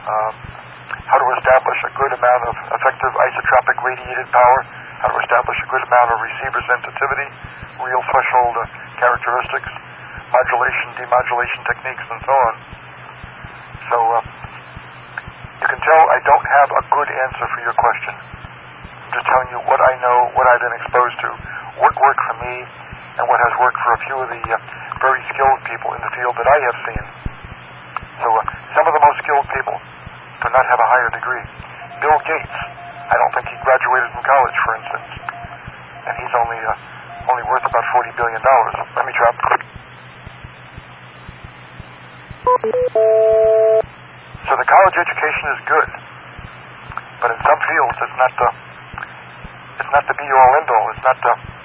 how to establish a good amount of effective isotropic radiated power, how to establish a good amount of receiver sensitivity, real threshold characteristics, modulation, demodulation techniques, and so on. So you can tell I don't have a good answer for your question. I'm just telling you what I know, what I've been exposed to, what worked for me, and what has worked for a few of the very skilled people in the field that I have seen. So some of the most skilled people do not have a higher degree. Bill Gates, I don't think he graduated from college, for instance, and he's only worth about $40 billion. Let me drop. So the college education is good, but in some fields it's not the be-all, end-all. It's not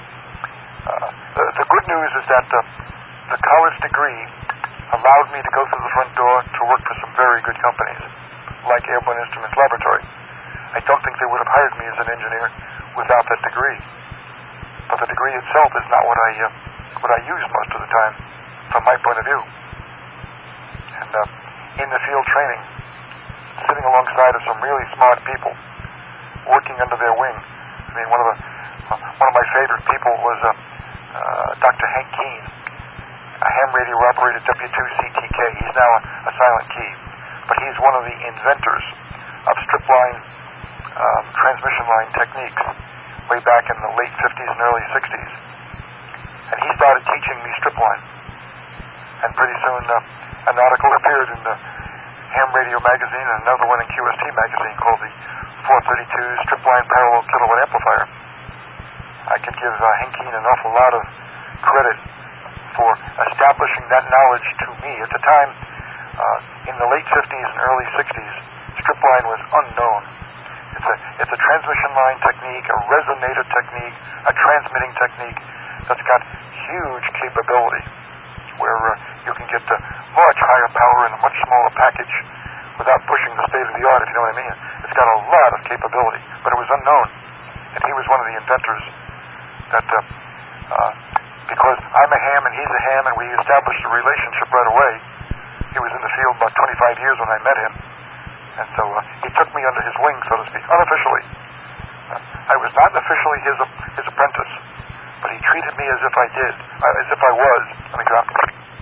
the good news is that the college degree allowed me to go through the front door to work for some very good companies, like Airborne Instruments Laboratory. I don't think they would have hired me as an engineer without that degree. But the degree itself is not what I use most of the time, from my point of view. And in the field training, sitting alongside of some really smart people, working under their wing. I mean, one of my favorite people was Dr. Hank Keene, a ham radio operated W2CTK. He's now a silent key, but he's one of the inventors of strip line transmission line techniques way back in the late 50s and early 60s. And he started teaching me strip line. And pretty soon an article appeared in the Ham Radio magazine and another one in QST magazine called the 432 Strip Line Parallel Kilowatt Amplifier. I could give Hank Keene an awful lot of credit for establishing that knowledge to me. At the time, in the late 50s and early 60s, strip line was unknown. It's a transmission line technique, a resonator technique, a transmitting technique that's got huge capability, where you can get much higher power in a much smaller package without pushing the state of the art, if you know what I mean. It's got a lot of capability, but it was unknown. And he was one of the inventors that, because I'm a ham and he's a ham and we established a relationship right away. He was in the field about 25 years when I met him. And so he took me under his wing, so to speak, unofficially. I was not officially his apprentice, but he treated me as if I was. Let me drop.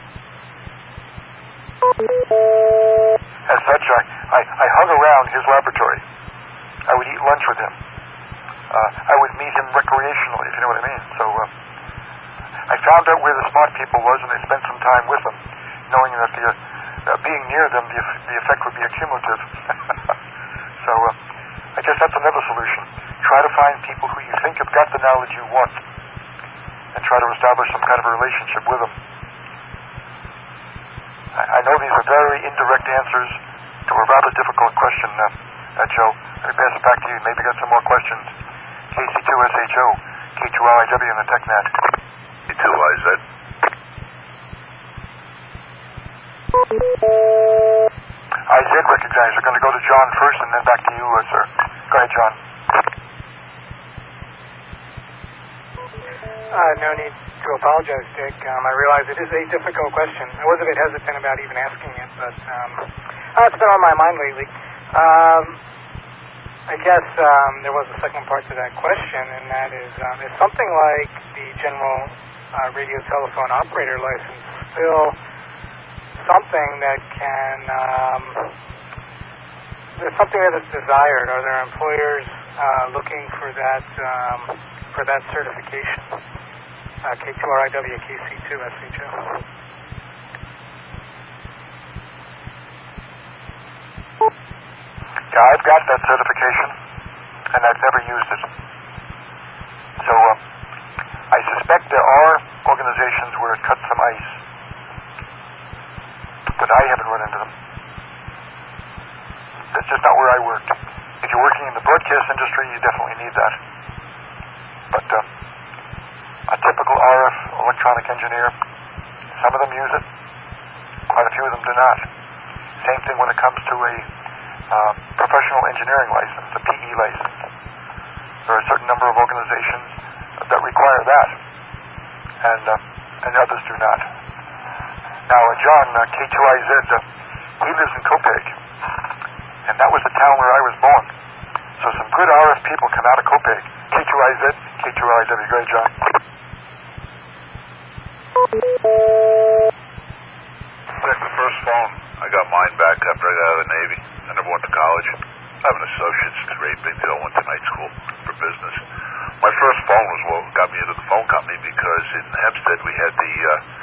As such, I hung around his laboratory. I would eat lunch with him. I would meet him recreationally, if you know what I mean. So I found out where the smart people was, and I spent some time with them, knowing that being near them, the effect would be accumulative. So I guess that's another solution. Try to find people who you think have got the knowledge you want, and try to establish some kind of a relationship with them. I know these are very indirect answers to a rather difficult question, Joe. Let me pass it back to you. Maybe got some more questions. KC2SHO, K2LIW in the TechNet. K2IZ. IZ recognized. We're going to go to John first and then back to you, sir. Go ahead, John. No need to apologize, Dick. I realize it is a difficult question. I was a bit hesitant about even asking it, but it's been on my mind lately. I guess there was a second part to that question, and that is something like the general radio telephone operator license still something that can, there's something that is desired? Are there employers looking for that certification? K2RIW, KC2SHO. Yeah, I've got that certification, and I've never used it. So I suspect there are organizations where it cuts some ice, but I haven't run into them. That's just not where I worked. If you're working in the broadcast industry, you definitely need that. But a typical RF electronic engineer, some of them use it, quite a few of them do not. Same thing when it comes to a professional engineering license, a PE license. There are a certain number of organizations that require that, and others do not. Now, John, K2IZ, he lives in Copiague, that was the town where I was born. So some good RF people come out of Copiague. K2IZ, K2LIW. Great, John. That's the first phone. I got mine back after I got out of the Navy. I never went to college. I have an associate's degree, big deal. Went to night school for business. My first phone was what got me into the phone company because in Hempstead we had the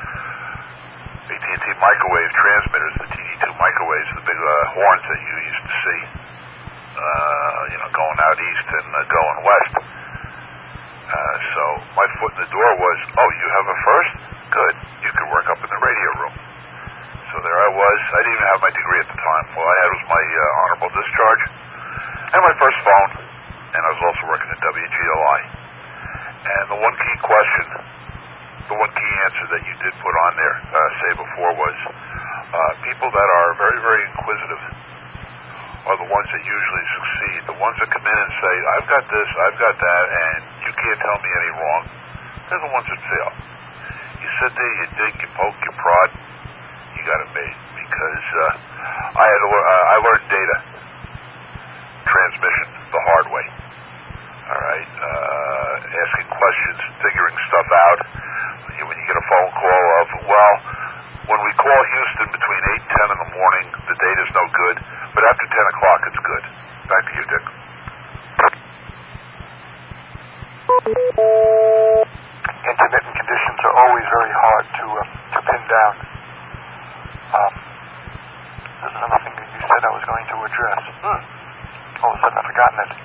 AT&T microwave transmitters, the TD2 microwaves, the big horns that you used to see, going out east and going west. So my foot in the door was, oh, you have a first? Good. You could work up in the radio room. So there I was. I didn't even have my degree at the time. All I had was my honorable discharge and my first phone, and I was also working at WGLI. And the one key question, the one key answer that you did put on there, say before, was people that are very, very inquisitive are the ones that usually succeed. The ones that come in and say, I've got this, I've got that, and you can't tell me any wrong, they're the ones that fail. You sit there, you dig, you poke, you prod, you got it made. Because I learned data transmission the hard way. All right, asking questions, figuring stuff out. When you get a phone call of, well, when we call Houston between 8 and 10 in the morning, the data's no good, but after 10 o'clock it's good. Back to you, Dick. Intermittent conditions are always very hard to pin down. This is another thing that you said I was going to address. All of a sudden I've forgotten it.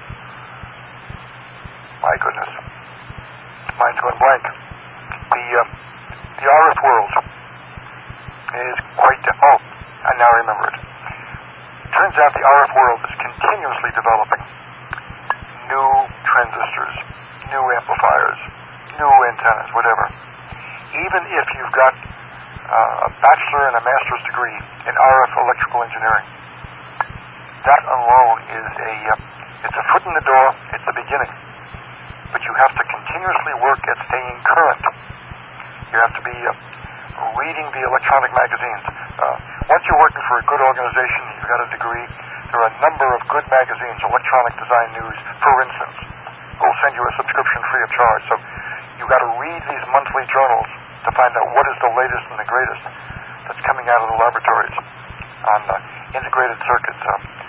My goodness. Mine's going blank. The RF world is quite... I now remember it. Turns out the RF world is continuously developing new transistors, new amplifiers, new antennas, whatever. Even if you've got a bachelor and a master's degree in RF electrical engineering, that alone is it's a foot in the door, it's the beginning. But you have to continuously work at staying current. You have to be reading the electronic magazines. Once you're working for a good organization, you've got a degree, there are a number of good magazines, Electronic Design News, for instance, will send you a subscription free of charge. So you've got to read these monthly journals to find out what is the latest and the greatest that's coming out of the laboratories on integrated circuits,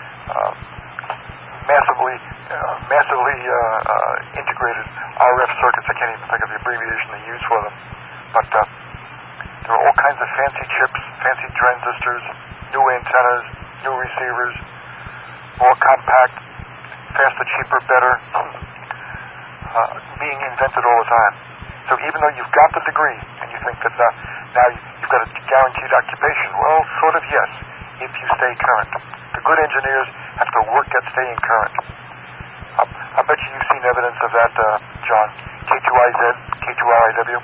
massively integrated RF circuits. I can't even think of the abbreviation they use for them. But there are all kinds of fancy chips, fancy transistors, new antennas, new receivers, more compact, faster, cheaper, better, being invented all the time. So even though you've got the degree and you think that now you've got a guaranteed occupation, well, sort of yes, if you stay current. The good engineers have to work at staying current. I bet you've seen evidence of that, John. K2IZ, K2LIW.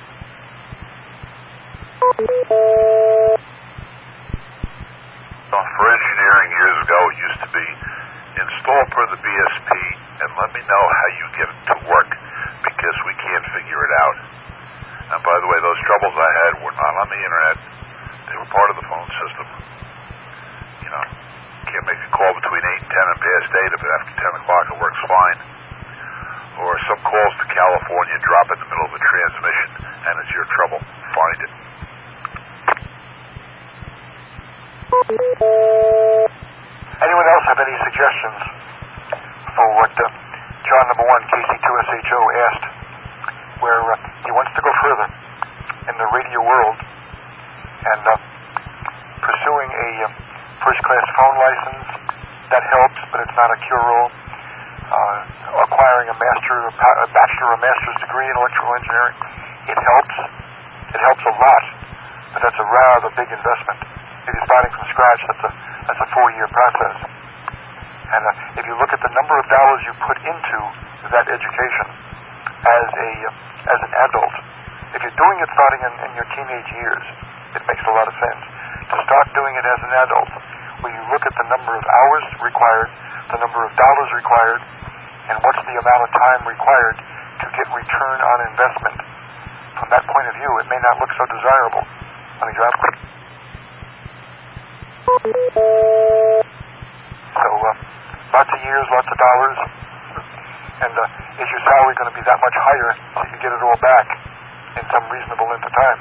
For engineering years ago, it used to be install per the BSP and let me know how you get it to work because we can't figure it out. And by the way, those troubles I had were not on the internet. They were part of the phone system. Can't make a call between 8 and 10 and past 8, but after 10 o'clock it works fine. Or some calls to California drop in the middle of a transmission and it's your trouble. Find it. Anyone else have any suggestions for what John number 1, KC2SHO, asked, where he wants to go further in the radio world and pursuing a first-class phone license? That helps, but it's not a cure-all. Acquiring a bachelor or master's degree in electrical engineering, it helps. It helps a lot, but that's a rather big investment. If you're starting from scratch, that's a 4-year process. And if you look at the number of dollars you put into that education as an adult, if you're doing it starting in your teenage years, it makes a lot of sense. To start doing it as an adult, where you look at the number of hours required, the number of dollars required, and what's the amount of time required to get return on investment. From that point of view, it may not look so desirable. Let me drop it. So lots of years, lots of dollars, and is your salary going to be that much higher so you can get it all back in some reasonable length of time?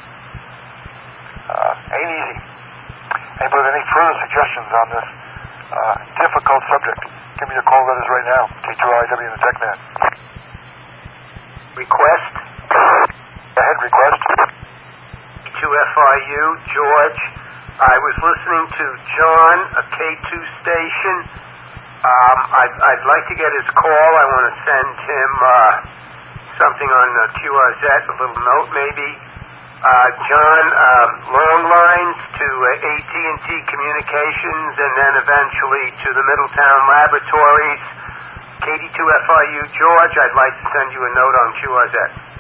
Ain't easy. Anybody with any further suggestions on this difficult subject, give me your call letters right now. K2RIW and the TechNet. Request? Go ahead, request. K2FIU, George. I was listening to John, a K2 station. I'd like to get his call. I want to send him something on QRZ, a little note maybe. John, long lines to AT&T Communications and then eventually to the Middletown Laboratories. KD2FIU, George, I'd like to send you a note on QRZ.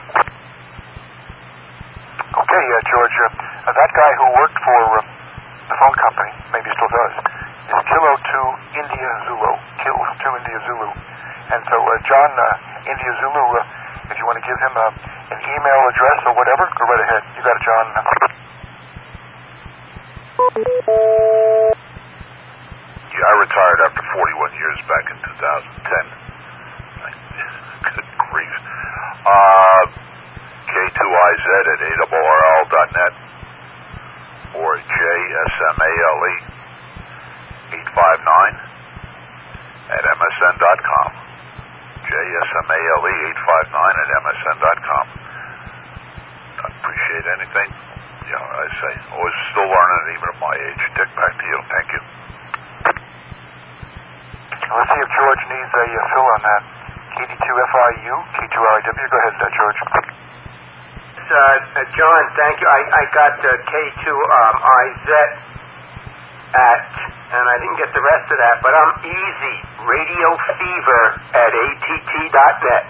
Okay, George, that guy who worked for the phone company, maybe still does, is Kilo 2 India Zulu. Kilo 2 India Zulu. And so, John, India Zulu, if you want to give him an email address or whatever, go right ahead. You got it, John. Yeah, I retired after 41 years back in 2010. Good grief. K2IZ at ARRL.net or JSMALE 859 at MSN.com. JSMALE 859 at MSN.com. I appreciate anything. You know, I say, always still learning, even at my age. Dick, back to you. Thank you. Let's see if George needs a fill on that. KD2FIU, K2RIW. Go ahead, George. John, thank you. I got K2IZ at, and I didn't get the rest of that, but I'm easy. Radio Fever at ATT.net.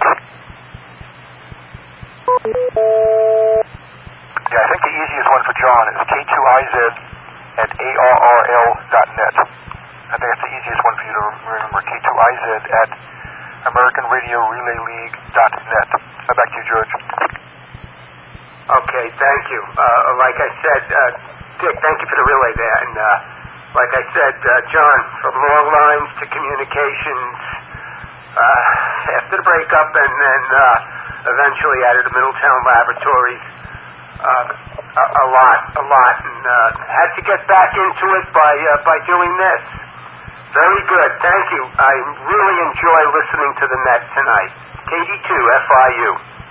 Yeah, I think the easiest one for John is K2IZ at ARRL.net. I think that's the easiest one for you to remember. K2IZ at AmericanRadioRelayLeague.net. Back to you, George. Okay, thank you. Like I said, Dick, thank you for the relay there. And like I said, John, from long lines to communications, after the breakup, and then eventually out of the Middletown Laboratories, a lot, and had to get back into it by doing this. Very good, thank you. I really enjoy listening to the net tonight. KD2FIU.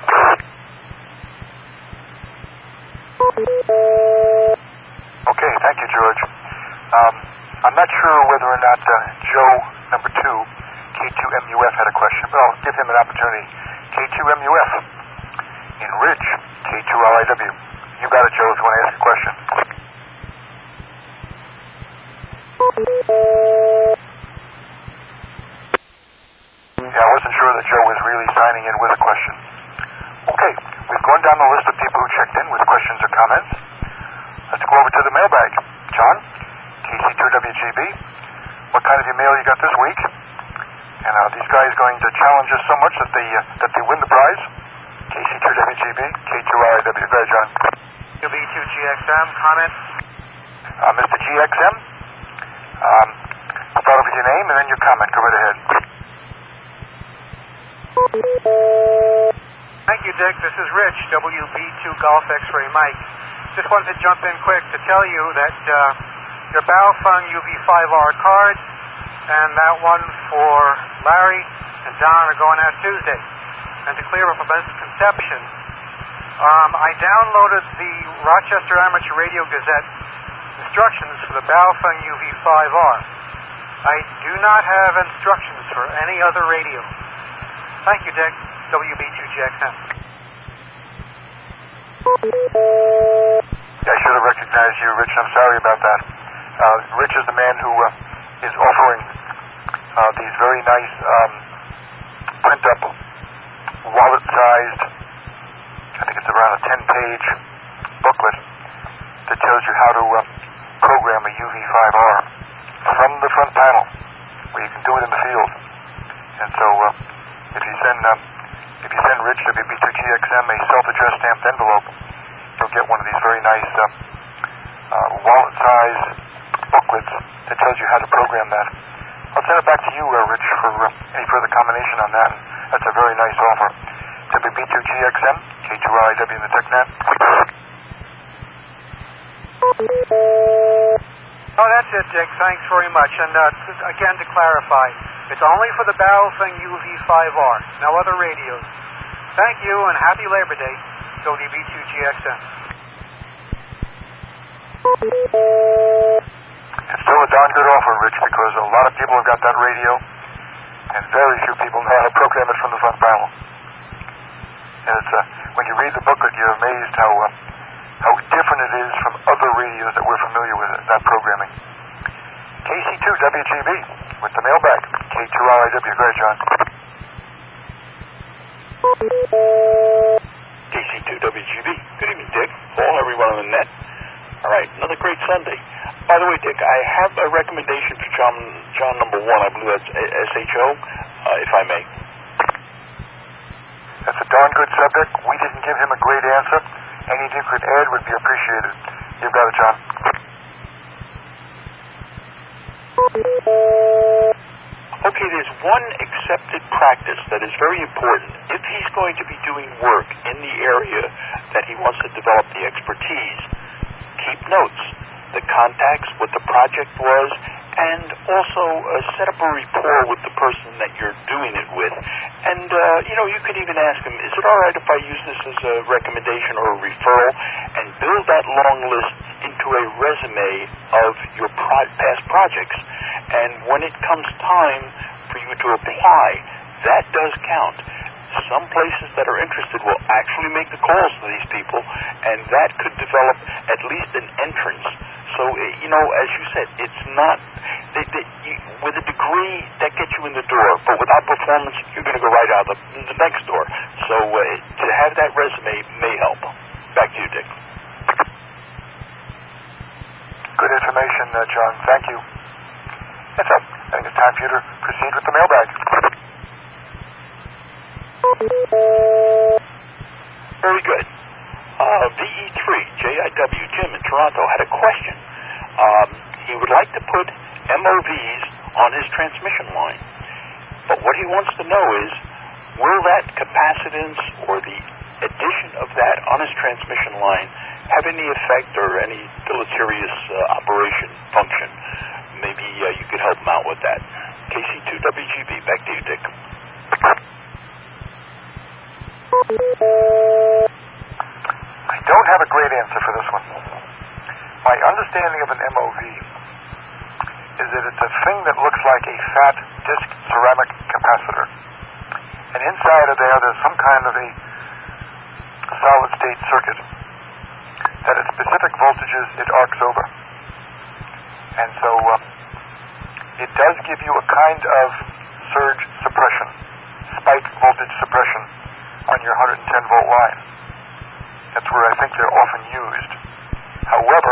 Okay, thank you, George. I'm not sure whether or not Joe, number 2, K2MUF, had a question, but I'll give him an opportunity. K2MUF in Ridge, K2RIW. You got it, Joe, if you want to ask a question. Yeah, I wasn't sure that Joe was really signing in with a question. Okay, we've gone down the list of people who checked in with questions or comments. Let's go over to the mailbag. John, KC2WGB, what kind of email you got this week? And these guys going to challenge us so much that they win the prize? KC2WGB, K2RIW. Go ahead, John. UB2GXM, comment? Mr. GXM, start off with your name and then your comment. Go right ahead. Thank you, Dick. This is Rich, WB2 Golf X-Ray Mike. Just wanted to jump in quick to tell you that your Baofeng UV5R card and that one for Larry and Don are going out Tuesday. And to clear up a misconception, I downloaded the Rochester Amateur Radio Gazette instructions for the Baofeng UV5R. I do not have instructions for any other radio. Thank you, Dick. WB2GXM. Yeah, I should have recognized you, Rich. I'm sorry about that. Rich is the man who is offering these very nice print-up, wallet-sized, I think it's around a 10-page booklet that tells you how to program a UV5R from the front panel, where you can do it in the field. And so if you send Rich WB2GXM a self-addressed stamped envelope, you'll get one of these very nice wallet-sized booklets that tells you how to program that I'll send it back to you, Rich, for any further combination on that. That's a very nice offer. WB2GXM, K2RIW in the TechNet. Oh, that's it, Dick. Thanks very much. And again, to clarify, it's only for the Barrel Thing UV5R, no other radios. Thank you, and happy Labor Day, WB2GXM. It's still a darn good offer, Rich, because a lot of people have got that radio, and very few people know how to program it from the front panel. And it's when you read the booklet, you're amazed how different it is from other radios that we're familiar with, that programming. KC2WGB with the mailbag. K2RIW. Go ahead, John. KC2WGB. Good evening, Dick. Paul, everyone on the net. All right, another great Sunday. By the way, Dick, I have a recommendation for John number 1. I believe that's SHO, if I may. That's a darn good subject. We didn't give him a great answer. Anything you could add would be appreciated. You've got it, John. Okay, there's one accepted practice that is very important. If he's going to be doing work in the area that he wants to develop the expertise, keep notes, the contacts, what the project was, and also set up a rapport with the person that you're doing it with. And, you could even ask him, is it all right if I use this as a recommendation or a referral, and build that long list into a resume of your past projects. And when it comes time for you to apply, that does count. Some places that are interested will actually make the calls to these people, and that could develop at least an entrance. So, as you said, it's not... with a degree, that gets you in the door, but without performance, you're going to go right out the next door. So, to have that resume may help. Back to you, Dick. Good information, John. Thank you. That's up. I think it's time for you to proceed with the mailbag. Very good. VE3, JIW, Jim in Toronto, had a question. He would like to put MOVs on his transmission line. But what he wants to know is, will that capacitance or the addition of that on his transmission line have any effect or any deleterious operation function? Maybe you could help him out with that. KC2WGB, back to you, Dick. I don't have a great answer for this one. My understanding of an MOV is that it's a thing that looks like a fat disc ceramic capacitor. And inside of there's some kind of a solid state circuit that at specific voltages it arcs over. And so it does give you a kind of surge suppression, spike voltage suppression on your 110 volt line. That's where I think they're often used. However,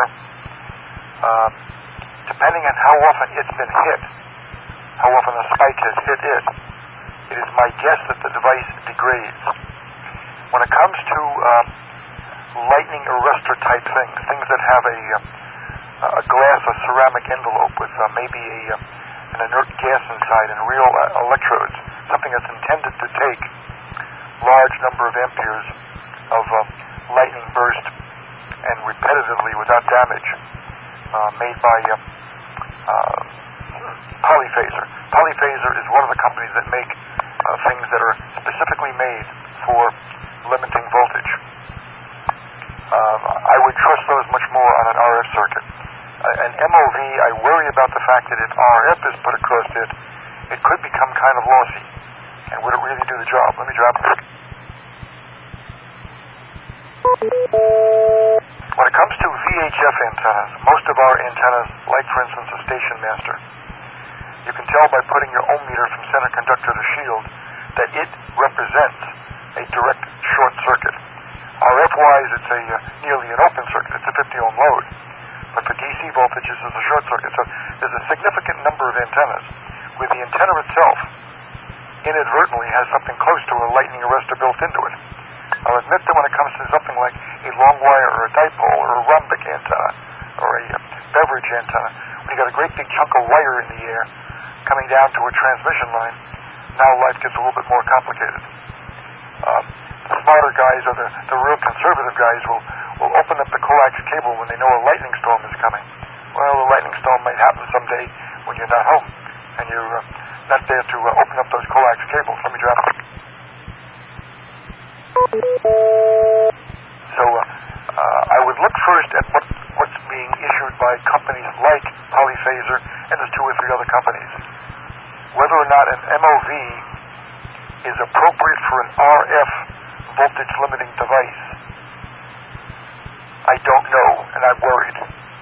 depending on how often it's been hit, how often the spike has hit it, it is my guess that the device degrades. When it comes to lightning arrestor type things that have a glass or ceramic envelope with maybe an inert gas inside and real electrodes, something that's intended to take large number of amperes of lightning burst and repetitively without damage, made by Polyphaser. Polyphaser is one of the companies that make things that are specifically made for limiting voltage. I would trust those much more on an RF circuit. An MOV, I worry about the fact that if RF is put across it, it could become kind of lossy. And would it really do the job? Let me drop it. When it comes to VHF antennas, most of our antennas, like for instance a Station Master, you can tell by putting your ohm meter from center conductor to shield that it represents a direct short circuit. RF-wise, it's nearly an open circuit. It's a 50 ohm load. But for DC voltages, it's a short circuit. So there's a significant number of antennas where the antenna itself inadvertently has something close to a lightning arrestor built into it. I'll admit that when it comes to something like a long wire or a dipole or a rhombic antenna or a beverage antenna, when you got a great big chunk of wire in the air, coming down to a transmission line, now life gets a little bit more complicated. The smarter guys, or the real conservative guys, will open up the coax cable when they know a lightning storm is coming. Well, the lightning storm might happen someday when you're not home, and you're not there to open up those coax cables. Let me drop it. So I would look first at what's being issued by companies like Polyphaser, and there's 2 or 3 other companies. Whether or not an MOV is appropriate for an RF voltage limiting device, I don't know, and I'm worried.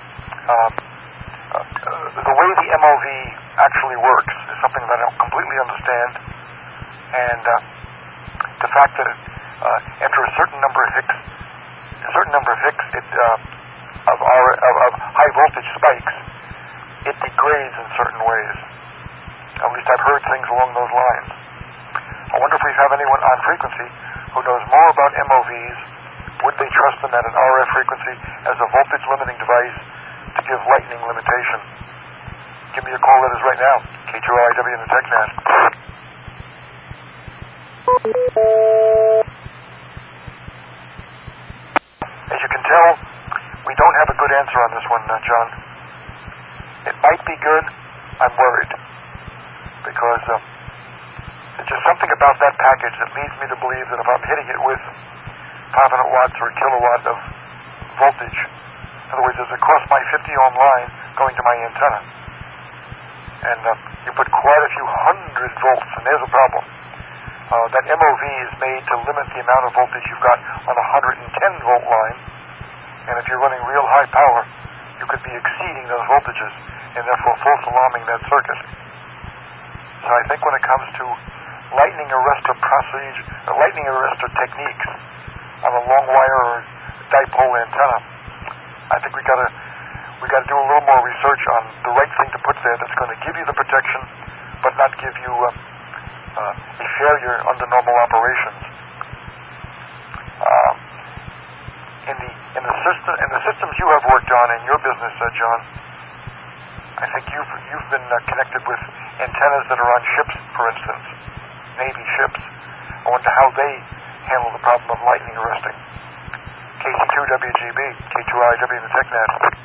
The way the MOV actually works is something that I don't completely understand, and the fact that after a certain number of hicks, of high voltage spikes, it degrades in certain ways. At least I've heard things along those lines. I wonder if we have anyone on frequency who knows more about MOVs. Would they trust them at an RF frequency as a voltage limiting device to give lightning limitation? Give me a call letters right now. K2RIW in the TechNet. As you can tell, we don't have a good answer on this one, John. It might be good. I'm worried. Because there's just something about that package that leads me to believe that if I'm hitting it with 500 watts or a kilowatt of voltage, in other words, there's a cross my 50 ohm line going to my antenna, and you put quite a few hundred volts, and there's a problem. That MOV is made to limit the amount of voltage you've got on a 110 volt line, and if you're running real high power, you could be exceeding those voltages, and therefore false alarming that circuit. So I think when it comes to lightning arrestor techniques on a long wire or dipole antenna, I think we got to do a little more research on the right thing to put there that's going to give you the protection, but not give you a failure under normal operations. In the systems you have worked on in your business, John, I think you've been connected with antennas that are on ships, for instance, Navy ships. I wonder how they handle the problem of lightning arresting. KC2WGB, K2IW in the TechNet.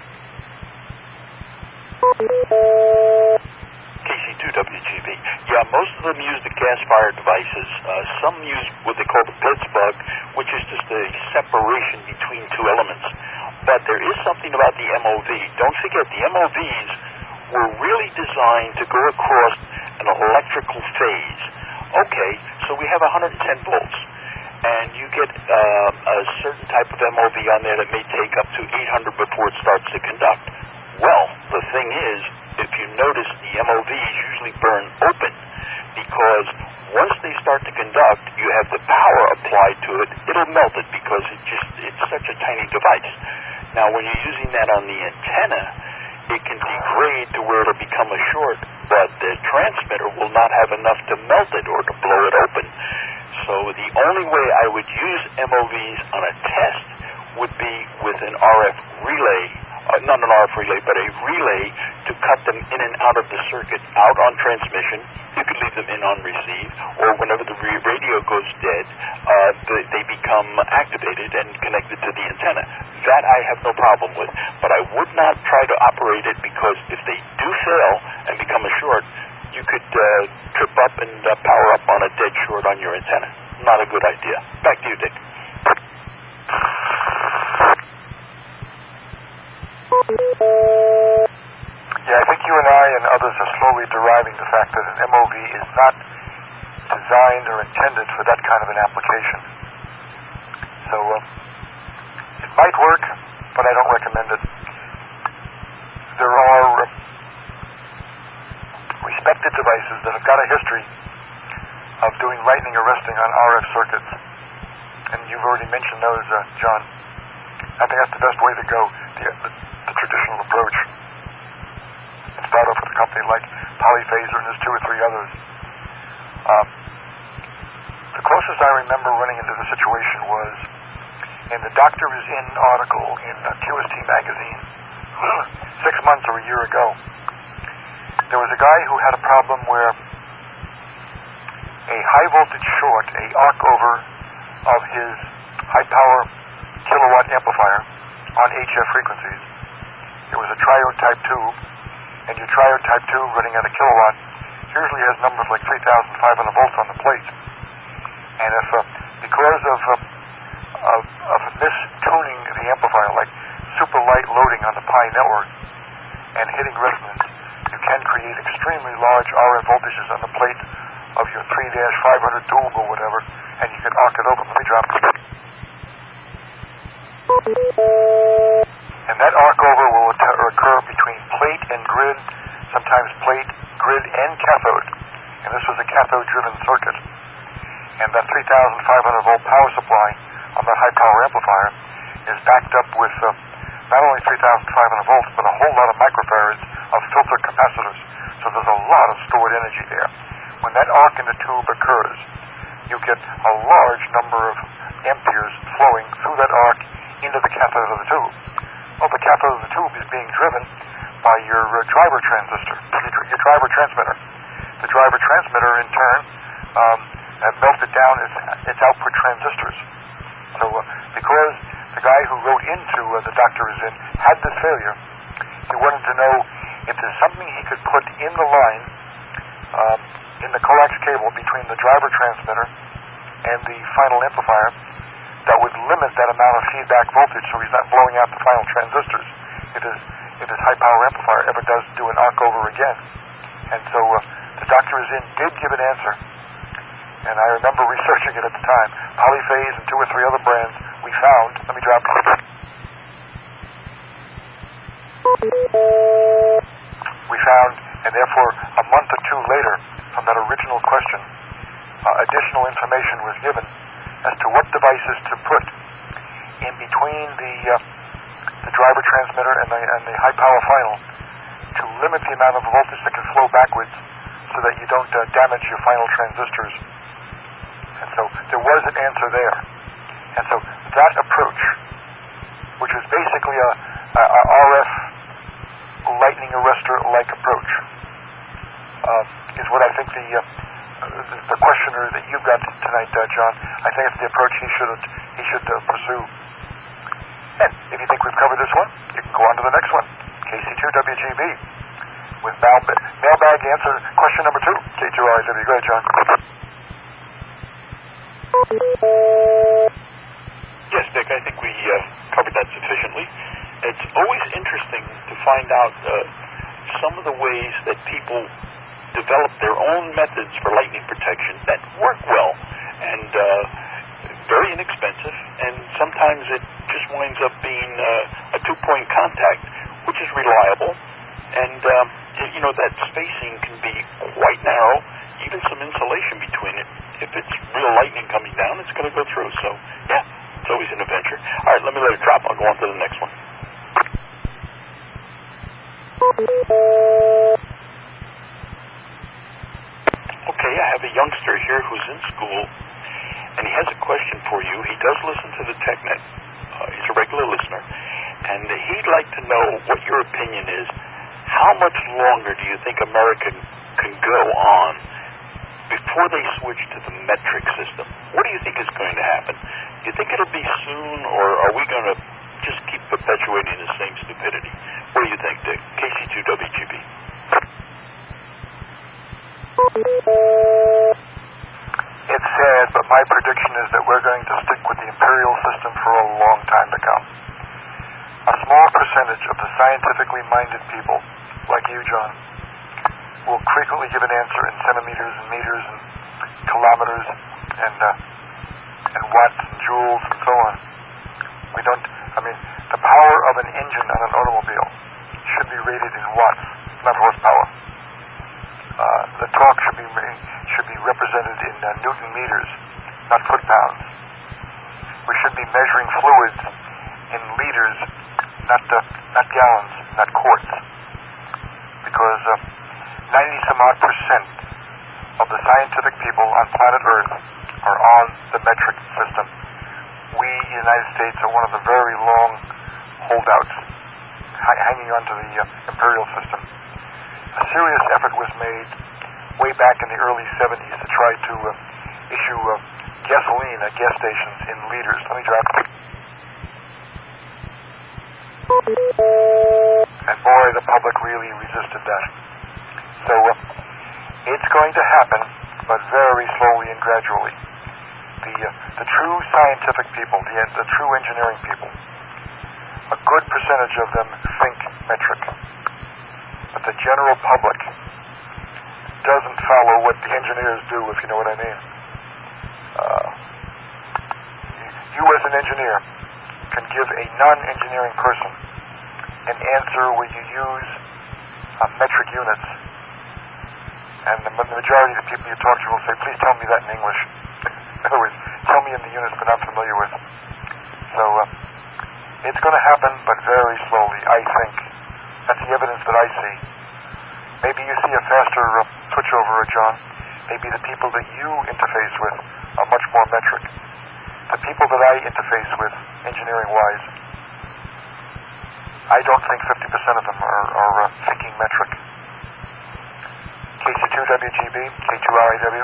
KC2WGB. Yeah, most of them use the gas-fired devices. Some use what they call the Blitz bug, which is just a separation between 2 elements. But there is something about the MOV. Don't forget, the MOVs were really designed to go across an electrical phase. Okay, so we have 110 volts, and you get a certain type of MOV on there that may take up to 800 before it starts to conduct. Well, the thing is, if you notice, the MOVs usually burn open, because once they start to conduct, you have the power applied to it, it'll melt it because it's such a tiny device. Now, when you're using that on the antenna, it can degrade to where it'll become a short, but the transmitter will not have enough to melt it or to blow it open. So the only way I would use MOVs on a test would be with an RF relay, not an RF relay, but a relay to cut them in and out of the circuit, out on transmission. You could leave them in on receive, or whenever the radio goes dead, they become activated and connected to the antenna. That I have no problem with, but I would not try to operate it, because if they do fail and become a short, you could trip up and power up on a dead short on your antenna. Not a good idea. Back to you, Dick. Yeah, I think you and I and others are slowly deriving the fact that an MOV is not designed or intended for that kind of an application. So it might work, but I don't recommend it. There are respected devices that have got a history of doing lightning arresting on RF circuits, and you've already mentioned those, John. I think that's the best way to go, the traditional approach. And start off with a company like Polyphaser, and there's 2 or 3 others. The closest I remember running into the situation was in the Doctor Is In article in QST magazine 6 months or a year ago. there was a guy who had a problem where a high voltage short, a arc over of his high power kilowatt amplifier on HF frequencies. It was a triode type tube, and your triode type tube running at a kilowatt usually has numbers like 3,500 volts on the plate. And if because of mistuning the amplifier, like super light loading on the Pi network and hitting resonance, you can create extremely large RF voltages on the plate of your 3-500 tube or whatever, and you can arc it over. Let me drop it. And that arc over will occur between plate and grid, sometimes plate, grid, and cathode. And this was a cathode-driven circuit. And that 3,500 volt power supply on that high power amplifier is backed up with not only 3,500 volts, but a whole lot of microfarads of filter capacitors. So there's a lot of stored energy there. When that arc in the tube occurs, you get a large number of amperes flowing through that arc into the cathode of the tube. Well, the cathode of the tube is being driven by your driver transistor, your driver transmitter. The driver transmitter, in turn, melted down its output transistors. So because the guy who wrote into The Doctor Is In had this failure, he wanted to know if there's something he could put in the line, in the coax cable between the driver transmitter and the final amplifier, that would limit that amount of feedback voltage so he's not blowing out the final transistors if his high power amplifier ever does do an arc over again. And so The Doctor Is In did give an answer, and I remember researching it at the time. Polyphase and 2 or 3 other brands we found. Let me drop it. We found, and therefore a month or two later from that original question, additional information was given as to what devices to put in between the driver transmitter and the high power final to limit the amount of voltage that can flow backwards so that you don't damage your final transistors. And so there was an answer there. And so that approach, which was basically a RF lightning arrestor-like approach, is what I think the questioner that you've got tonight, John, I think it's the approach he should pursue. And if you think we've covered this one, you can go on to the next one. KC2WGB with mailbag answer question number 2. K2RIW. Go ahead, John. Yes, Dick, I think we covered that sufficiently. It's always interesting to find out some of the ways that people develop their own methods for lightning protection that work well and very inexpensive, and sometimes it just winds up being a 2-point contact, which is reliable, and that spacing can be quite narrow, even some insulation between it. If it's real lightning coming down, it's going to go through. So, yeah, it's always an adventure. All right, let me let it drop. I'll go on to the next one. Okay, I have a youngster here who's in school, and he has a question for you. He does listen to the TechNet. He's a regular listener, and he'd like to know what your opinion is. How much longer do you think America can go on before they switch to the metric system? What do you think is going to happen? Do you think it'll be soon, or are we going to just keep perpetuating the same stupidity? What do you think, Dick? KC2WGB. It's sad, but my prediction is that we're going to stick with the imperial system for a long time to come. A small percentage of the scientifically minded people, like you, John, will frequently give an answer in centimeters and meters and kilometers and watts and joules and so on. The power of an engine on an automobile should be rated in watts, not horsepower. The torque should be represented in Newton meters, not foot-pounds. We should be measuring fluids in liters, not gallons, not quarts, because 90-some-odd% of the scientific people on planet Earth are on the metric system. We, the United States, are one of the very long holdouts, hanging on to the imperial system. a serious effort was made way back in the early 70s to try to issue gasoline at gas stations in liters. Let me drop it. And boy, the public really resisted that. So it's going to happen, but very slowly and gradually. The true scientific people, the true engineering people, a good percentage of them think metric. But the general public doesn't follow what the engineers do, if you know what I mean. You as an engineer can give a non-engineering person an answer where you use metric units. And the majority of the people you talk to will say, please tell me that in English. In other words, tell me in the units that I'm familiar with. So it's going to happen, but very slowly, I think. That's the evidence that I see. Maybe you see a faster switchover, John. Maybe the people that you interface with are much more metric. The people that I interface with, engineering-wise, I don't think 50% of them are thinking metric. KC2WGB, K2RIW.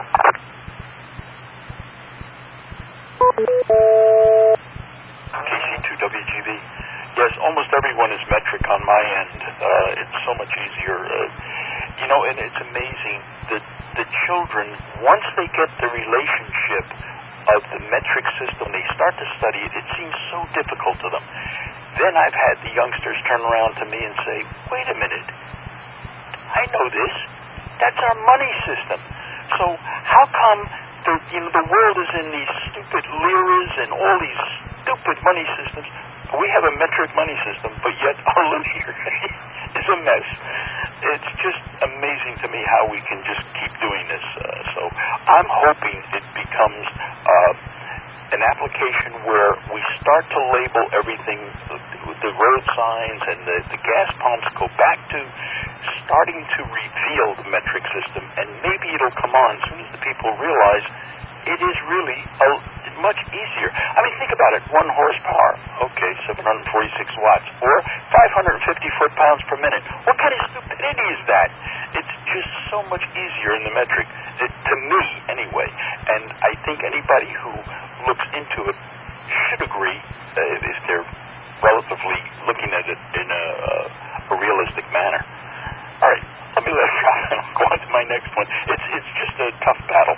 KC2WGB. Yes, almost everyone is metric on my end. It's so much easier. And it's amazing that the children, once they get the relationship of the metric system, they start to study it, it seems so difficult to them. Then I've had the youngsters turn around to me and say, wait a minute, I know this. That's our money system. So how come the world is in these stupid liras and all these stupid money systems? We have a metric money system, but yet our linear is a mess. It's just amazing to me how we can just keep doing this. So I'm hoping it becomes an application where we start to label everything, the road signs and the gas pumps go back to starting to reveal the metric system, and maybe it'll come on as soon as the people realize it is really much easier. I mean, think about it. 1 horsepower, okay, 746 watts, or 550 foot-pounds per minute. What kind of stupidity is that? It's just so much easier in the metric, to me anyway. And I think anybody who looks into it should agree, if they're relatively looking at it in a realistic manner. All right, let me go on to my next one. It's just a tough battle.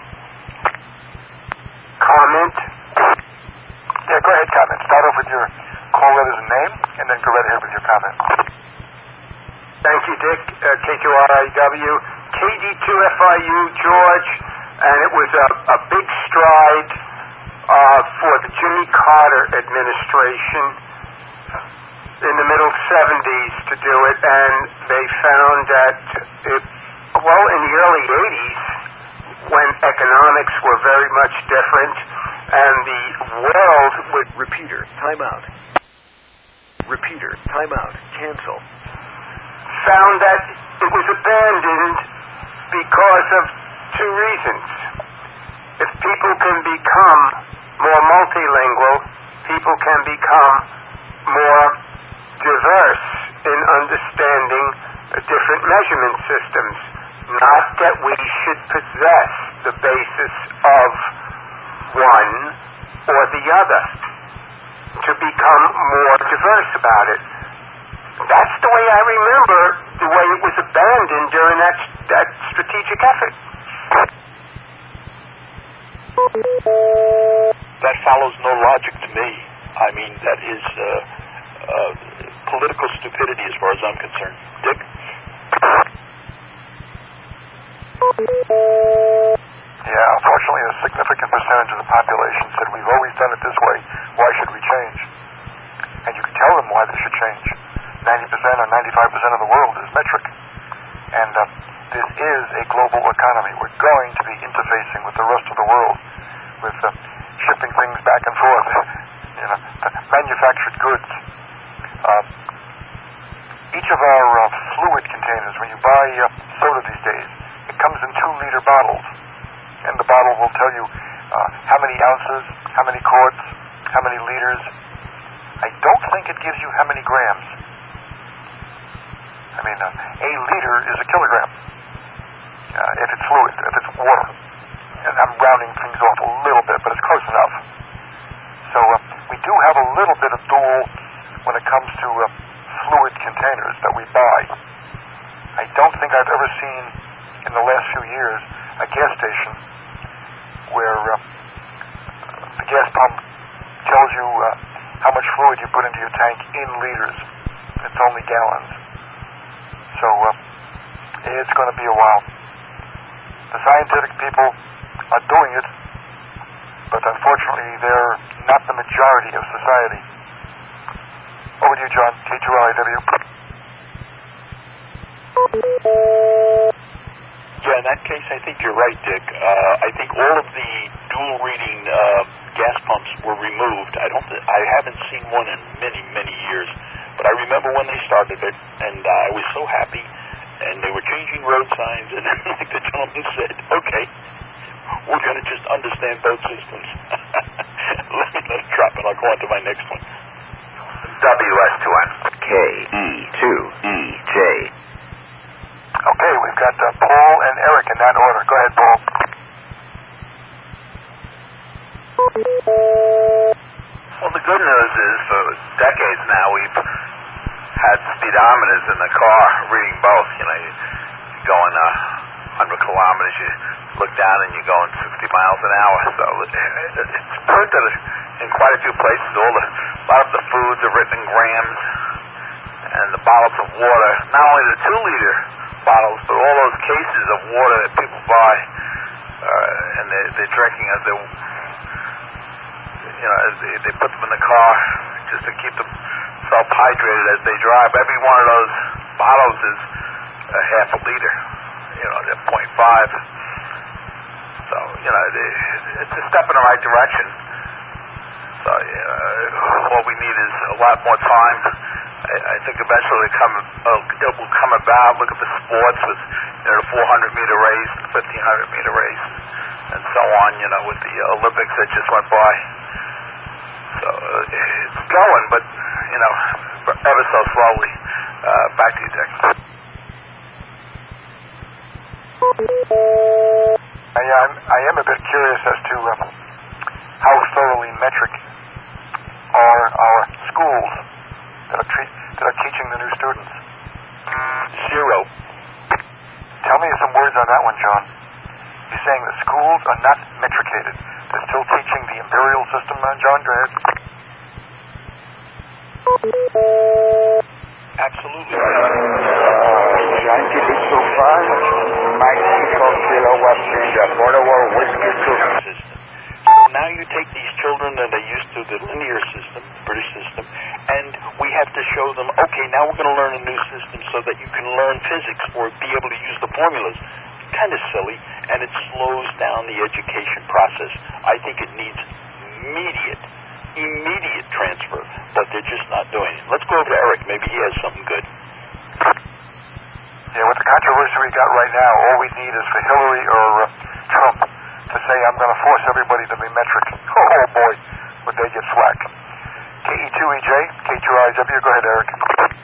Comment? Yeah, go ahead, comment. Start off with your call letters and name, and then go right ahead with your comment. Thank you, Dick. K2RIW. KD2FIU, George, and it was a big stride for the Jimmy Carter administration in the middle 70s to do it, and they found that, in the early 80s, when economics were very much different, and the world would... Repeater, timeout. Repeater, timeout, cancel. Found that it was abandoned because of 2 reasons. If people can become more multilingual, people can become more diverse in understanding different measurement systems. Not that we should possess the basis of one or the other, to become more diverse about it. That's the way I remember the way it was abandoned during that strategic effort. That follows no logic to me. I mean, that is political stupidity as far as I'm concerned. Dick? Yeah, unfortunately, a significant percentage of the population said, we've always done it this way. Why should we change? And you can tell them why they should change. 90% or 95% of the world is metric. And this is a global economy. We're going to be interfacing with the rest of the world, with shipping things back and forth, manufactured goods. Each of our fluid containers, when you buy soda these days, it comes in 2-liter bottles. And the bottle will tell you how many ounces, how many quarts, how many liters. I don't think it gives you how many grams. I mean, a liter is a kilogram. If it's fluid, if it's water. And I'm rounding things off a little bit, but it's close enough. So we do have a little bit of dual when it comes to fluid containers that we buy. I don't think I've ever seen in the last few years a gas station where the gas pump tells you how much fluid you put into your tank in liters. It's only gallons. So it's going to be a while. The scientific people are doing it, but unfortunately they're not the majority of society. Over to you, John. K2LIW. Yeah, in that case, I think you're right, Dick. I think all of the dual reading gas pumps were removed. I haven't seen one in many, many years, but I remember when they started it, and I was so happy. And they were changing road signs, and like the gentleman said, okay, we're going to just understand both systems. Let me drop it. I'll go on to my next one. WS2N. KE2EJ. Okay, we've got Paul and Eric in that order. Go ahead, Paul. Well, the good news is for decades now we've had speedometers in the car reading both. You know, you're going 100 kilometers, you look down and you're going 60 miles an hour. So it's printed in quite a few places. A lot of the foods are written in grams, and the bottles of water, not only the 2-liter bottles, but all those cases of water that people buy, and they're drinking as they, they put them in the car just to keep them self-hydrated as they drive. Every one of those bottles is a half a liter. They're 0.5. So, it's a step in the right direction. So, what we need is a lot more time. I think eventually it will come about. Look at the sports with the 400-meter race, the 1,500-meter race, and so on, with the Olympics that just went by. So, it's going, but ever so slowly. Back to you, Dick. I am a bit curious as to how thoroughly metric are our schools that are teaching the new students. 0. Tell me some words on that one, John. You're saying the schools are not metricated. They're still teaching the imperial system, John? Go ahead. Absolutely. Yankee Victor 5, Mike Echo Kilo Western, Portable Whiskey 2. So now you take these children that are used to the linear system, the British system, and we have to show them, okay, now we're going to learn a new system so that you can learn physics or be able to use the formulas. Kind of silly, and it slows down the education process. I think it needs immediate transfer, but they're just not doing it. Let's go over to Eric. Maybe he has something good. Yeah, with the controversy we got right now, all we need is for Hillary or Trump to say, I'm going to force everybody to be metric. Oh, boy, would they get flack. KE2EJ, K2IW, go ahead, Eric.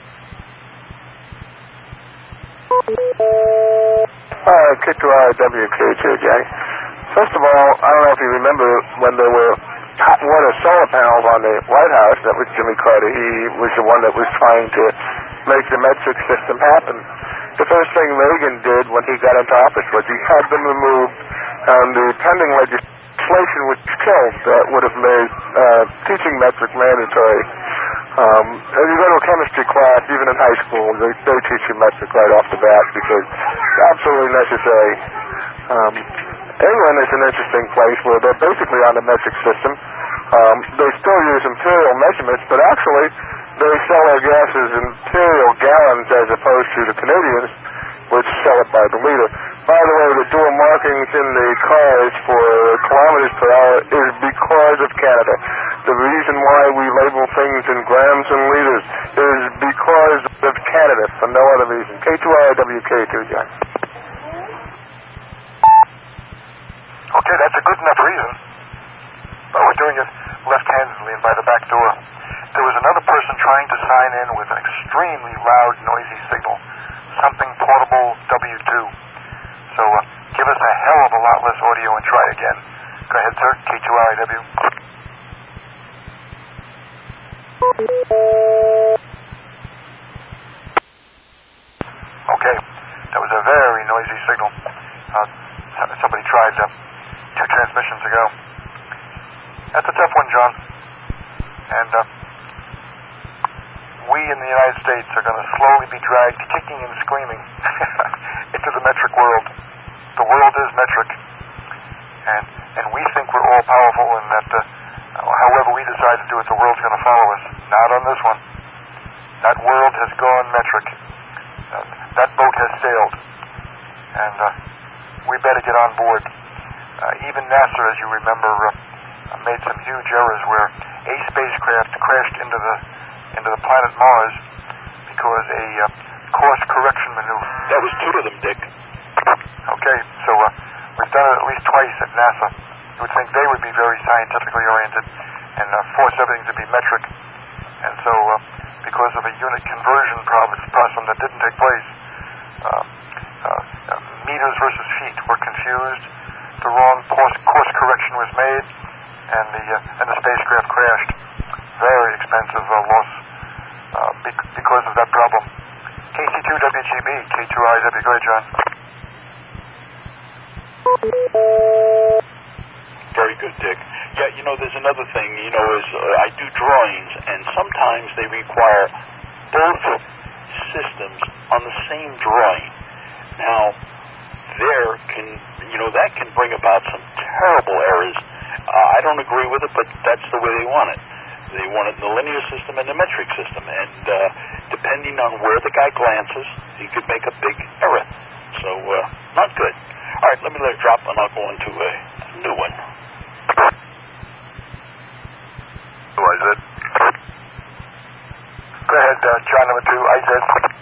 K2IW, K2J. First of all, I don't know if you remember when there were hot water solar panels on the White House. That was Jimmy Carter. He was the one that was trying to make the metric system happen. The first thing Reagan did when he got into office was he had them removed, and the pending legislation was killed that would have made teaching metric mandatory. If you go to a chemistry class, even in high school, they teach you metric right off the bat because it's absolutely necessary. England is an interesting place where they're basically on the metric system. They still use imperial measurements, but actually they sell their gas as imperial gallons as opposed to the Canadians, which sell it by the liter. By the way, the dual markings in the cars for kilometers per hour is because of Canada. The reason why we label things in grams and liters is because of Canada, for no other reason. K2IWK2, John. Okay, that's a good enough reason. But we're doing it left-handedly and by the back door. There was another person trying to sign in with an extremely loud, noisy signal. something portable W2. So give us a hell of a lot less audio and try again. Go ahead, sir. K2RIW. Okay, that was a very noisy signal. Somebody tried 2 transmissions ago. That's a tough one, John. And we in the United States are going to slowly be dragged, kicking and screaming, into the metric world. The world is metric. And we think we're all powerful and that however we decide to do it, the world's going to follow us. Not on this one. That world has gone metric. That boat has sailed. And we better get on board. Even NASA, as you remember, made some huge errors where a spacecraft crashed into the planet Mars because a course correction maneuver. That was 2 of them, Dick. Okay, so we've done it at least twice at NASA. You would think they would be very scientifically oriented and force everything to be metric. And so, because of a unit conversion problem that didn't take place, meters versus feet were confused. The wrong course correction was made, and the spacecraft crashed. Very expensive loss because of that problem. KC2WGB, K2IW. Go ahead, John. Very good, Dick. Yeah, there's another thing, is I do drawings, and sometimes they require both systems on the same drawing. Now, that can bring about some terrible errors. I don't agree with it, but that's the way they want it. They want it in the linear system and the metric system, and depending on where the guy glances, he could make a big error. So, not good. All right, let me let it drop, and I'll go into a new one. Who is it? Go ahead, John number 2, IZ.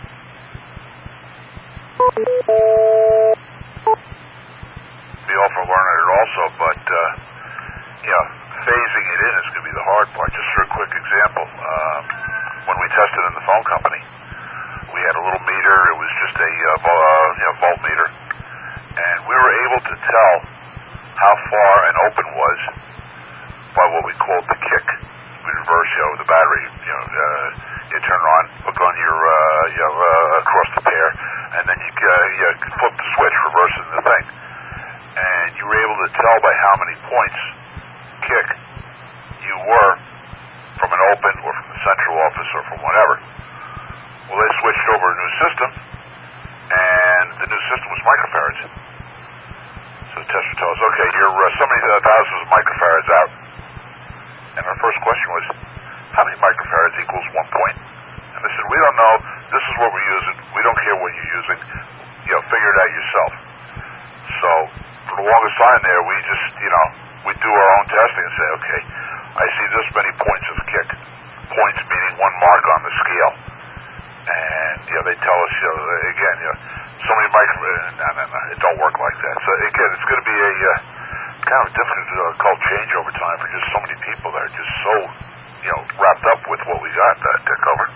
Be all for learning it also, but phasing it in is going to be the hard part. Just for a quick example, when we tested in the phone company, we had a little meter. It was just a voltmeter, and we were able to tell how far an open was by what we called the kick. We reverse, the battery, you turn on, hook on your, across the pair, and then you flip the switch, reversing the thing. And you were able to tell by how many points kick you were from an open or from the central office or from whatever. Well, they switched over a new system, and the new system was microfarads. So the tester tells us, okay, you're so many thousands of microfarads out. And our first question was, how many microfarads equals 1 point? And they said, we don't know. This is what we're using. We don't care what you're using. Figure it out yourself. So for the longest time there, we just, we do our own testing and say, okay, I see this many points of kick. Points meaning 1 mark on the scale. And, they tell us, again, so many microfarads. No, it don't work like that. So again, it's going to be a kind of difficult change over time for just so many people that are just so, wrapped up with what we got covered.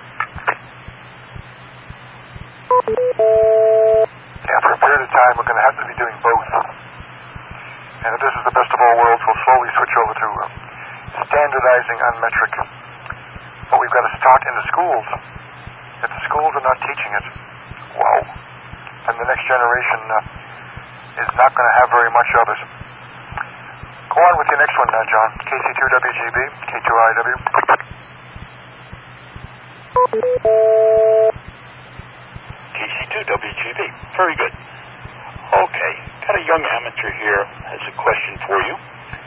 Yeah, for a period of time, we're going to have to be doing both. And if this is the best of all worlds, we'll slowly switch over to standardizing on metric. But we've got to start in the schools. If the schools are not teaching it, well, then the next generation is not going to have very much of it. Go on with your next one now, John. KC2WGB, K2IW. KC2WGB. Very good. Okay. Got a young amateur here has a question for you.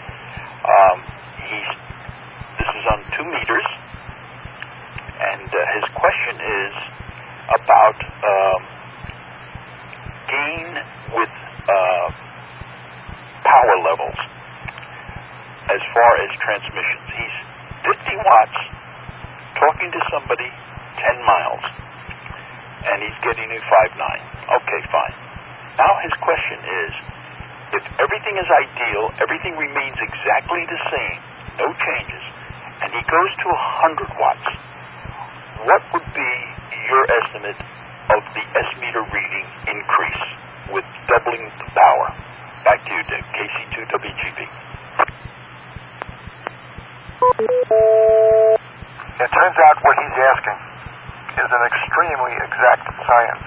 This is on 2 meters, and his question is about gain with power levels as far as transmissions. He's 50 watts talking to somebody 10 miles, and he's getting a 5.9. Okay, fine. Now his question is, if everything is ideal, everything remains exactly the same, no changes, and he goes to 100 watts, what would be your estimate of the S-meter reading increase with doubling the power? Back to you, Dick. KC2WGB. It turns out what he's asking is an extremely exact science.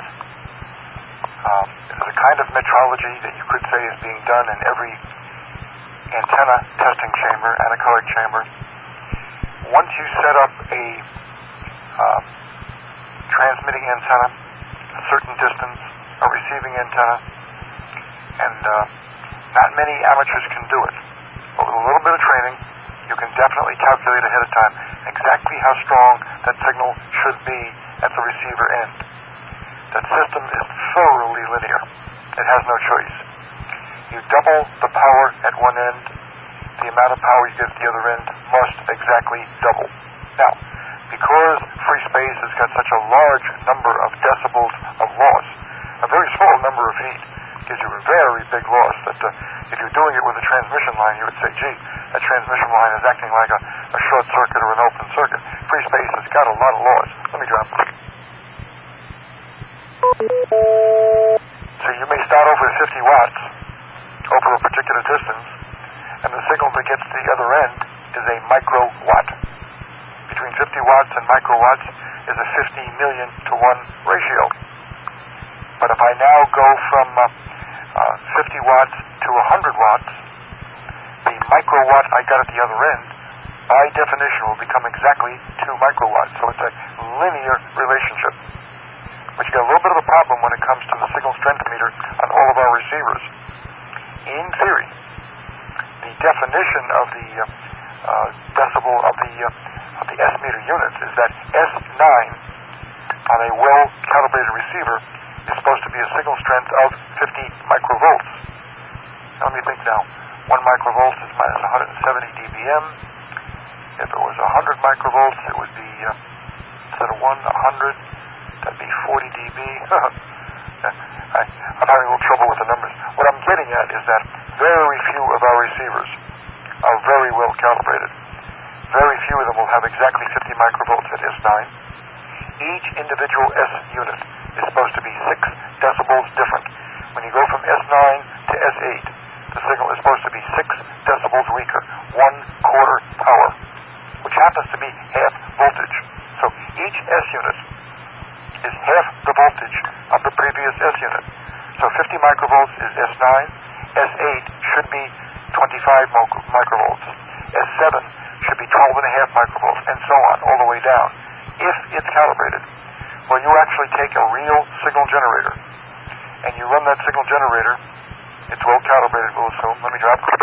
It is a kind of metrology that you could say is being done in every antenna testing chamber, anechoic chamber. Once you set up a transmitting antenna, a certain distance, a receiving antenna, and not many amateurs can do it. But with a little bit of training, you can definitely calculate ahead of time exactly how strong that signal should be at the receiver end. That system is thoroughly linear. It has no choice. You double the power at one end, the amount of power you get at the other end must exactly double. Now, because free space has got such a large number of decibels of loss, a very small number of feet gives you a very big loss that if you're doing it with a transmission line, you would say, gee, that transmission line is acting like a short circuit or an open circuit. Free space has got a lot of loss. Let me drop it. So you may start over at 50 watts over a particular distance, and the signal that gets to the other end is a microwatt. Between 50 watts and microwatts is a 50 million to 1 ratio. But if I now go from 50 watts to 100 watts, the microwatt I got at the other end, by definition, will become exactly 2 microwatts. So it's a linear relationship. But you got a little bit of a problem when it comes to the signal strength meter on all of our receivers. In theory, the definition of the decibel of the S-meter units is that S9 on a well-calibrated receiver is supposed to be a signal strength of 50 microvolts. Now, let me think now. 1 microvolt is minus 170 dBm. If it was 100 microvolts, it would be, instead of 100, that'd be 40 dB. I'm having a little trouble with the numbers. What I'm getting at is that very few of our receivers are very well calibrated. Very few of them will have exactly 50 microvolts at S9. Each individual S unit is supposed to be 6 decibels different. When you go from S9 to S8, the signal is supposed to be 6 decibels weaker, 1/4 power, which happens to be half voltage. So each S unit is half the voltage of the previous S unit. So 50 microvolts is S9, S8 should be 25 microvolts, S7 should be 12.5 microvolts, and so on, all the way down, if it's calibrated. Well, you actually take a real signal generator, and you run that signal generator. It's well calibrated, we'll assume. Let me drop it.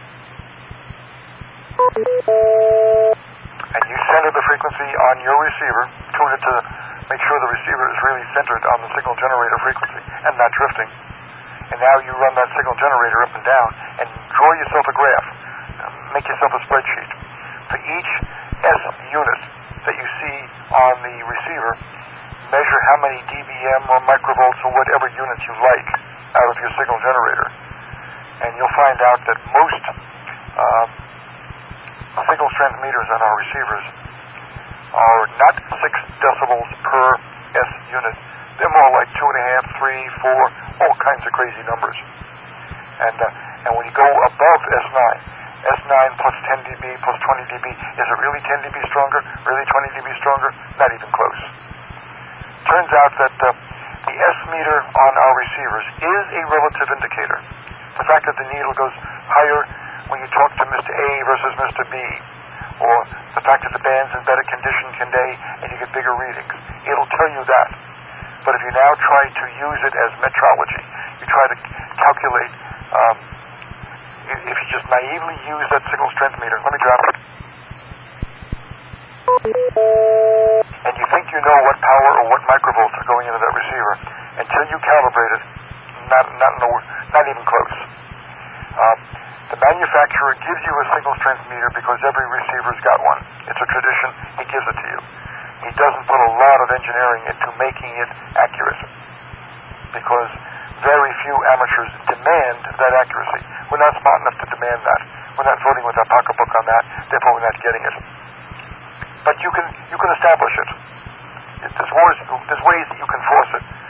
And you center the frequency on your receiver, tune it to make sure the receiver is really centered on the signal generator frequency and not drifting. And now you run that signal generator up and down and draw yourself a graph. Make yourself a spreadsheet. For each S unit that you see on the receiver, measure how many dBm or microvolts or whatever units you like out of your signal generator. And you'll find out that most signal strength meters on our receivers are not 6 decibels per S unit. They're more like 2.5, 3, 4, all kinds of crazy numbers. And when you go above S9, S9 plus 10 dB plus 20 dB, is it really 10 dB stronger? Really 20 dB stronger? Not even close. Turns out that the S meter on our receivers is a relative indicator. The fact that the needle goes higher when you talk to Mr. A versus Mr. B, or the fact that the band's in better condition today and you get bigger readings, it'll tell you that. But if you now try to use it as metrology, you try to calculate, if you just naively use that signal strength meter, let me drop it, and you think you know what power or what microvolts are going into that receiver, until you calibrate it, not even close. The manufacturer gives you a signal strength meter because every receiver's got one. It's a tradition. He gives it to you. He doesn't put a lot of engineering into making it accurate because very few amateurs demand that accuracy. We're not smart enough to demand that. We're not voting with our pocketbook on that. Therefore, we're not getting it. But you can establish it. There's ways that you can force it.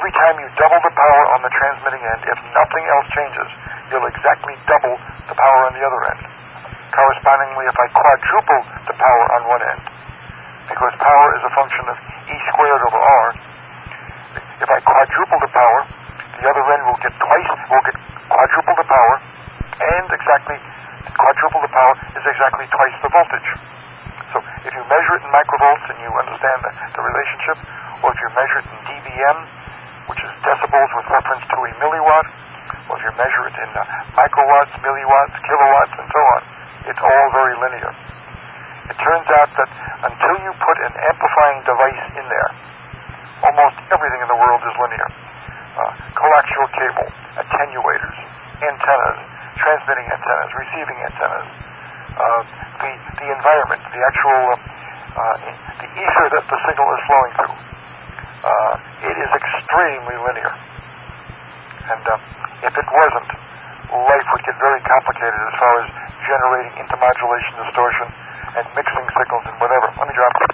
every time you double the power on the transmitting end, if nothing else changes, you'll exactly double the power on the other end. Correspondingly, if I quadruple the power on one end, because power is a function of E squared over R, if I quadruple the power, the other end will get quadruple the power, and quadruple the power is exactly twice the voltage. So if you measure it in microvolts and you understand the relationship, or if you measure it in dBm, which is decibels with reference to a milliwatt, or if you measure it in microwatts, milliwatts, kilowatts, and so on, it's all very linear. It turns out that until you put an amplifying device in there, almost everything in the world is linear. Coaxial cable, attenuators, antennas, transmitting antennas, receiving antennas, the environment, the actual the ether that the signal is flowing through. It is extremely linear. And if it wasn't, life would get very complicated as far as generating intermodulation distortion and mixing signals and whatever. Let me drop it.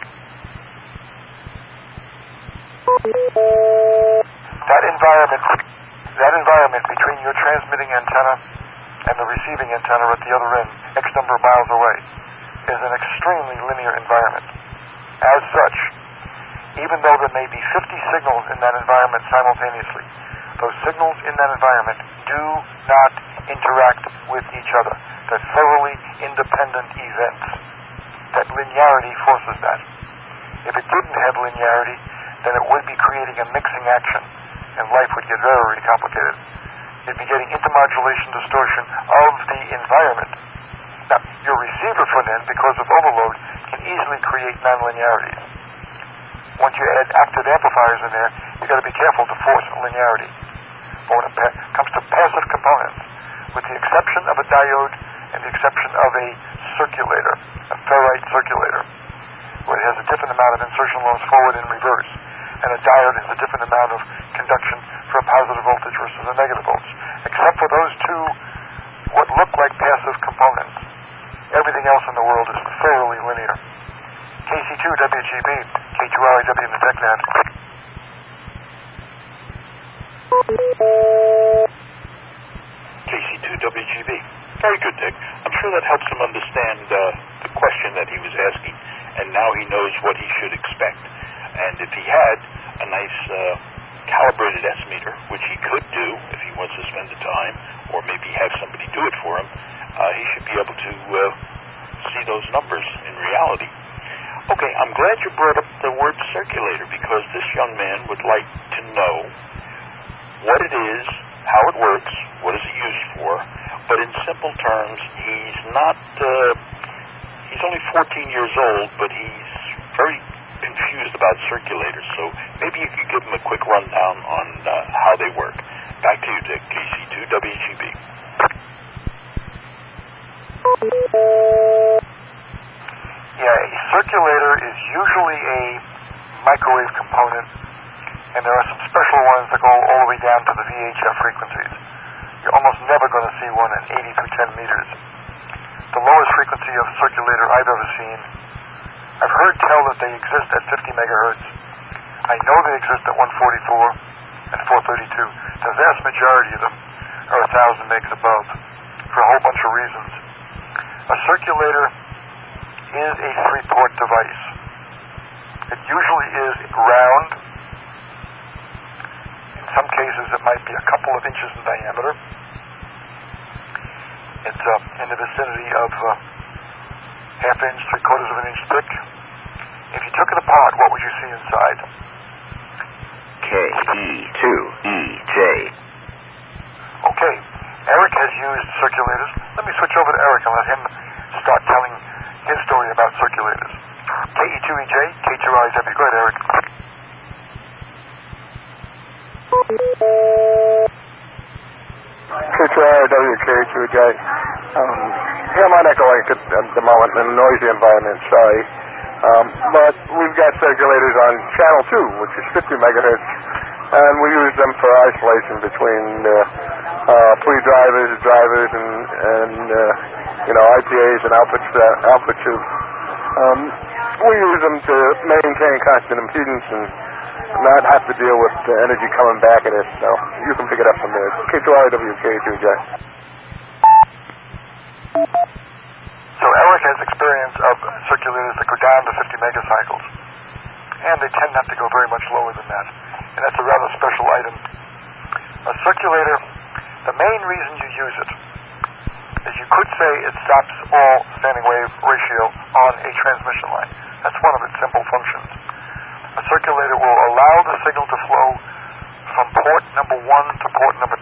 That environment between your transmitting antenna and the receiving antenna at the other end, X number of miles away, is an extremely linear environment. As such, even though there may be 50 signals in that environment simultaneously, those signals in that environment do not interact with each other. They're thoroughly independent events. That linearity forces that. If it didn't have linearity, then it would be creating a mixing action, and life would get very, very complicated. You'd be getting intermodulation distortion of the environment. Now, your receiver front end, because of overload, can easily create nonlinearities. Once you add active amplifiers in there, you've got to be careful to force linearity. But when it comes to passive components, with the exception of a diode and the exception of a circulator, a ferrite circulator, where it has a different amount of insertion loss forward and reverse, and a diode has a different amount of conduction for a positive voltage versus a negative voltage. Except for those two, what look like passive components, everything else in the world is thoroughly linear. KC2 WGB, K2RIW in the TechNet. KC2 WGB. Very good, Dick. I'm sure that helps him understand the question that he was asking, and now he knows what he should expect. And if he had a nice calibrated estimator, which he could do if he wants to spend the time, or maybe have somebody do it for him, he should be able to see those numbers in reality. Okay, I'm glad you brought up the word circulator, because this young man would like to know what it is, how it works, what is it used for, but in simple terms, he's not, he's only 14 years old, but he's very confused about circulators, so maybe you could give him a quick rundown on how they work. Back to you, Dick, KC2 WGB. Yeah, a circulator is usually a microwave component, and there are some special ones that go all the way down to the VHF frequencies. You're almost never going to see one at 80 through 10 meters. The lowest frequency of circulator I've ever seen, I've heard tell that they exist at 50 megahertz. I know they exist at 144 and 432. The vast majority of them are 1,000 megs above for a whole bunch of reasons. A circulator is a three-port device. It usually is round. In some cases, it might be a couple of inches in diameter. It's in the vicinity of half inch, 3/4 of an inch thick. If you took it apart, what would you see inside? KE2EJ. Okay, Eric has used circulators. Let me switch over to Eric and let him start telling his story about circulators. KE2EJ, K2RIW. Go ahead, Eric. K2RIW, K2EJ. Here I'm not echoing at the moment in a noisy environment, sorry. But we've got circulators on channel 2, which is 50 megahertz, and we use them for isolation between pre-drivers, drivers, and IPAs and output tubes. We use them to maintain constant impedance and not have to deal with the energy coming back at it. So you can pick it up from there. K2RW, K2J. So Eric has experience of circulators that go down to 50 megacycles, and they tend not to go very much lower than that, and that's a rather special item. A circulator, the main reason you use it is you could say it stops all standing wave ratio on a transmission line. That's one of its simple functions. A circulator will allow the signal to flow from port number 1 to port number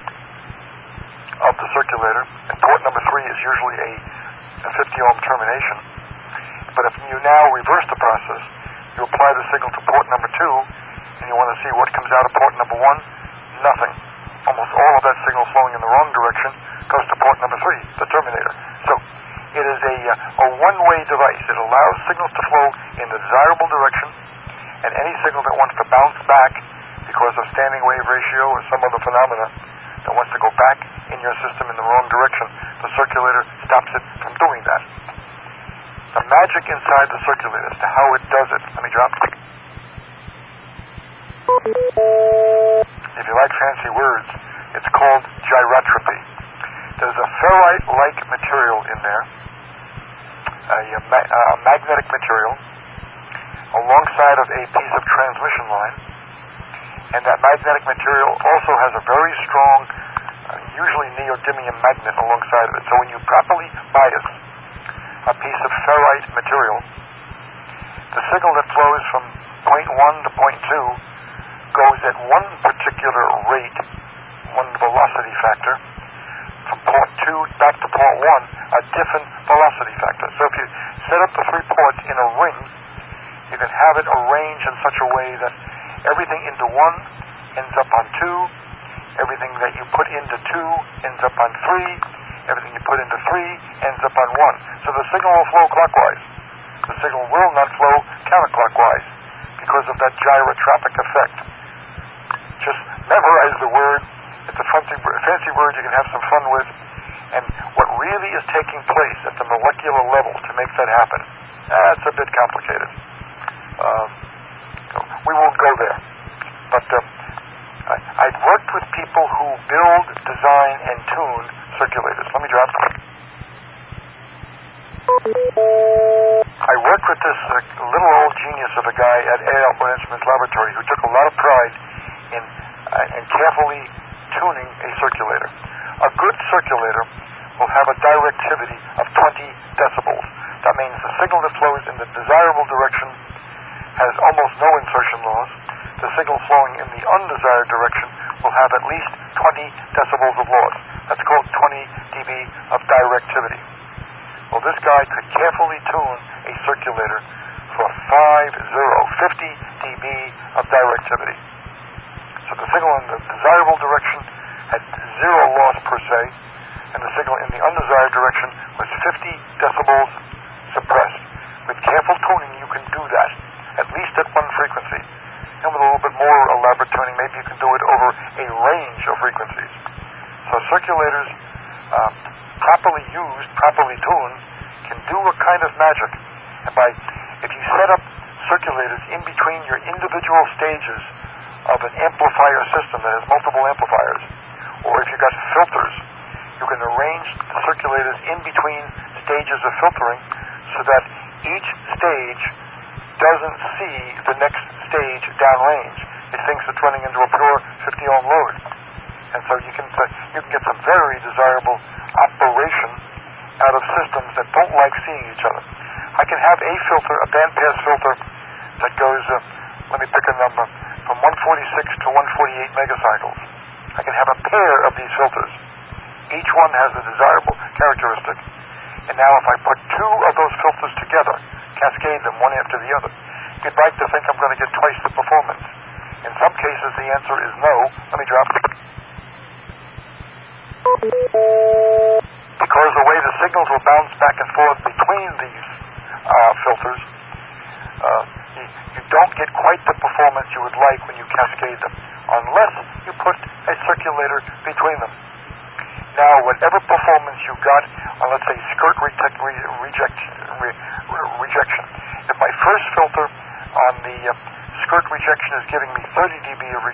2 of the circulator, and port number 3 is usually a 50-ohm termination. But if you now reverse the process, you apply the signal to port number 2, and you want to see what comes out of port number 1, nothing. Almost all of that signal flowing in the wrong direction goes to port number 3, the terminator. So it is a one-way device. It allows signals to flow in the desirable direction, and any signal that wants to bounce back because of standing wave ratio or some other phenomena that wants to go back in your system in the wrong direction, the circulator stops it from doing that. The magic inside the circulator as to how it does it, let me drop. If you like fancy words, it's called gyrotropy. There's a ferrite-like material in there, a magnetic material, alongside of a piece of transmission line, and that magnetic material also has a very strong, usually neodymium magnet alongside of it. So when you properly bias a piece of ferrite material, the signal that flows from point 1 to point 2 goes at one particular rate, one velocity factor. From port 2 back to port 1, a different velocity factor. So if you set up the 3 ports in a ring, you can have it arranged in such a way that everything into 1 ends up on 2, everything that you put into 2 ends up on 3, everything you put into 3 ends up on 1. So the signal will flow clockwise. The signal will not flow counterclockwise because of that gyrotropic effect. Just memorize the word. It's a fancy word you can have some fun with. And what really is taking place at the molecular level to make that happen, that's a bit complicated. We won't go there. But I've worked with people who build, design, and tune circulators. Let me drop. I worked with this little old genius of a guy at Albert Instruments Laboratory who took a lot of pride in carefully tuning a circulator. A good circulator will have a directivity of 20 decibels. That means the signal that flows in the desirable direction has almost no insertion loss. The signal flowing in the undesired direction will have at least 20 decibels of loss. That's called 20 dB of directivity. Well, this guy could carefully tune a circulator for 50 dB of directivity. So the signal in the desirable direction had zero loss per se, and the signal in the undesired direction was 50 decibels suppressed. With careful tuning, you can do that, at least at one frequency. And with a little bit more elaborate tuning, maybe you can do it over a range of frequencies. So circulators, properly used, properly tuned, can do a kind of magic. And if you set up circulators in between your individual stages of an amplifier system that has multiple amplifiers, or if you've got filters, you can arrange the circulators in between stages of filtering so that each stage doesn't see the next stage downrange. It thinks it's running into a pure 50-ohm load. And so you can get some very desirable operation out of systems that don't like seeing each other. I can have a filter, a bandpass filter, that goes, let me pick a number, from 146 to 148 megacycles. I can have a pair of these filters. Each one has a desirable characteristic. And now if I put 2 of those filters together, cascade them one after the other, you'd like to think I'm going to get twice the performance. In some cases, the answer is no. Let me drop it. Because the way the signals will bounce back and forth between these filters, you don't get quite the performance you would like when you cascade them, unless you put a circulator between them. Now, whatever performance you got on, let's say, skirt rejection, if my first filter on the skirt rejection is giving me 30 dB of